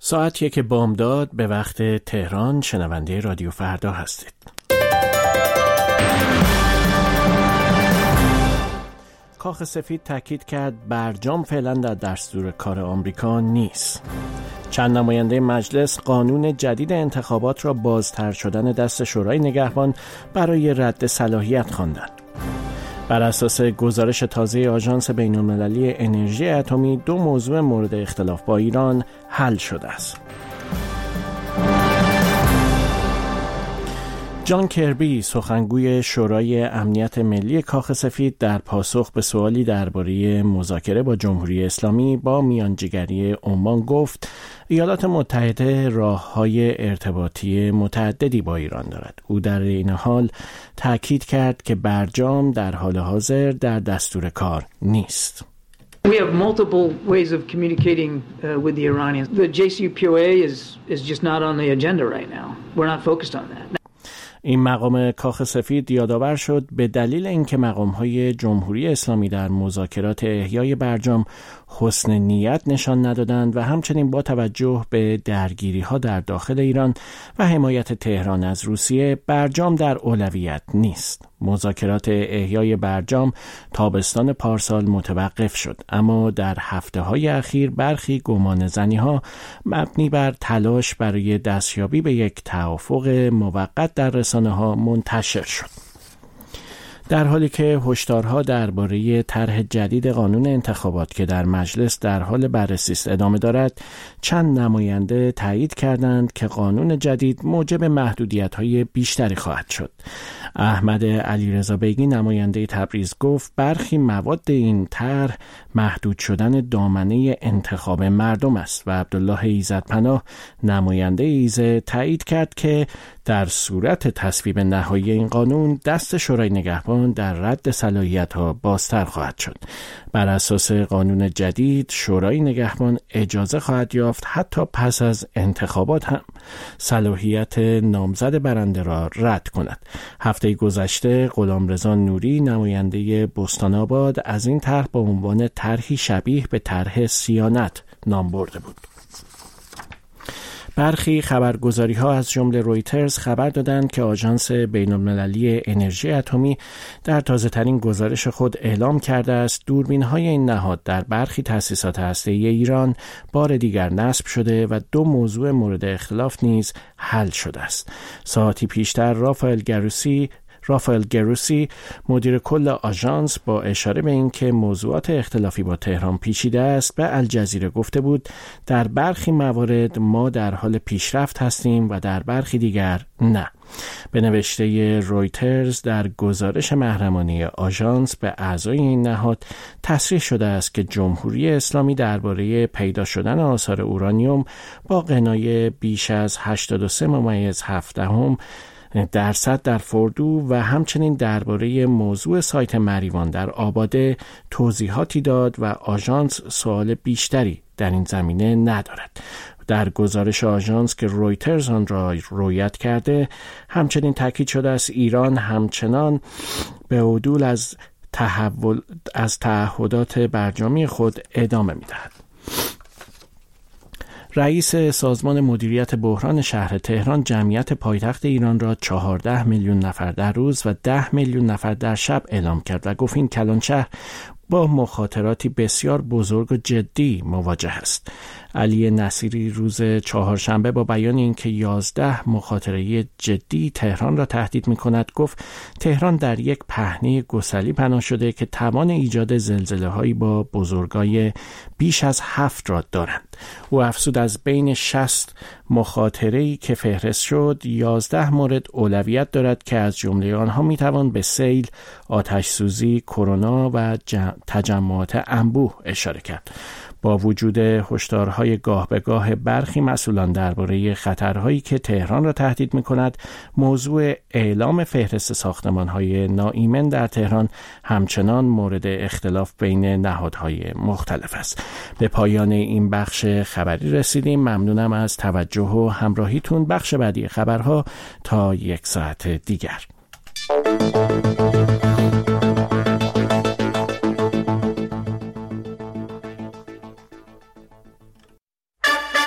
ساعت 1 بامداد به وقت تهران. شنونده رادیو فردا هستید. کاخ سفید تاکید کرد برجام فعلا در دستور کار آمریکا نیست. چند نماینده مجلس قانون جدید انتخابات را بازتر شدن دست شورای نگهبان برای رد صلاحیت خواندند. بر اساس گزارش تازه آژانس بین‌المللی انرژی اتمی 2 موضوع مورد اختلاف با ایران حل شده است. جان کربی، سخنگوی شورای امنیت ملی کاخ سفید، در پاسخ به سوالی درباره مذاکره با جمهوری اسلامی با میانجیگری عمان گفت ایالات متحده راه‌های ارتباطی متعددی با ایران دارد. او در این حال تأکید کرد که برجام در حال حاضر در دستور کار نیست. We have multiple ways of communicating with the Iranians. The JCPOA is just not on the agenda right now. We're not focused on that. این مقام کاخ سفید یادآور شد به دلیل اینکه مقام‌های جمهوری اسلامی در مذاکرات احیای برجام حسن نیت نشان ندادند و همچنین با توجه به درگیری‌ها در داخل ایران و حمایت تهران از روسیه، برجام در اولویت نیست. مذاکرات احیای برجام تابستان پارسال متوقف شد، اما در هفته‌های اخیر برخی گمانه‌زنی‌ها مبنی بر تلاش برای دستیابی به یک توافق موقت در رسانه‌ها منتشر شد. در حالی که هشدارها درباره طرح جدید قانون انتخابات که در مجلس در حال بررسی است ادامه دارد، چند نماینده تایید کردند که قانون جدید موجب محدودیت‌های بیشتری خواهد شد. احمد علیرضا بیگی، نماینده تبریز، گفت برخی مواد این طرح محدود شدن دامنه انتخاب مردم است و عبدالله ایزدپناه، نماینده ایزه، تایید کرد که در صورت تصویب نهایی این قانون دست شورای نگهبان در رد صلاحیت‌ها بازتر خواهد شد. بر اساس قانون جدید شورای نگهبان اجازه خواهد یافت حتی پس از انتخابات هم صلاحیت نامزد برنده را رد کند. هفته گذشته غلامرضا نوری، نماینده بستان‌آباد، از این طرح با عنوان طرحی شبیه به طرح صیانت نام برده بود. برخی خبرگزاری‌ها از جمله رویترز خبر دادند که آژانس بین‌المللی انرژی اتمی در تازه‌ترین گزارش خود اعلام کرده است دوربین‌های این نهاد در برخی تأسیسات هسته‌ای ایران بار دیگر نصب شده و 2 موضوع مورد اختلاف نیز حل شده است. ساعتی پیشتر رافائل گروسی، مدیر کل آژانس، با اشاره به اینکه موضوعات اختلافی با تهران پیچیده است، به الجزیره گفته بود در برخی موارد ما در حال پیشرفت هستیم و در برخی دیگر نه. به نوشته رویترز، در گزارش محرمانه آژانس به اعضای این نهاد تصریح شده است که جمهوری اسلامی درباره پیدا شدن آثار اورانیوم با غنای بیش از 83.7% در فردو و همچنین درباره موضوع سایت مریوان در آباده توضیحاتی داد و آژانس سوال بیشتری در این زمینه ندارد. در گزارش آژانس که رویترز آن را روایت کرده، همچنین تاکید شده است ایران همچنان به عدول از تعهدات برجامی خود ادامه می‌دهد. رئیس سازمان مدیریت بحران شهر تهران جمعیت پایتخت ایران را 14 میلیون نفر در روز و 10 میلیون نفر در شب اعلام کرد و گفت این کلان شهر با مخاطراتی بسیار بزرگ و جدی مواجه است. علی نصیری روز چهارشنبه با بیان اینکه 11 مخاطره جدی تهران را تهدید می‌کند گفت تهران در یک پهنه گسلی پناه شده که توان ایجاد زلزله‌هایی با بزرگای بیش از 7 را دارند. او افزود از بین 60 مخاطره‌ای که فهرست شد 11 مورد اولویت دارد که از جمله آنها می‌توان به سیل، آتش سوزی، کرونا و تجمعات انبوه اشاره کرد. با وجود هشدارهای گاه به گاه برخی مسئولان درباره خطرهایی که تهران را تهدید می‌کند، موضوع اعلام فهرست ساختمان‌های ناایمن در تهران همچنان مورد اختلاف بین نهادهای مختلف است. به پایان این بخش خبری رسیدیم. ممنونم از توجه و همراهیتون. بخش بعدی خبرها تا 1 ساعت دیگر.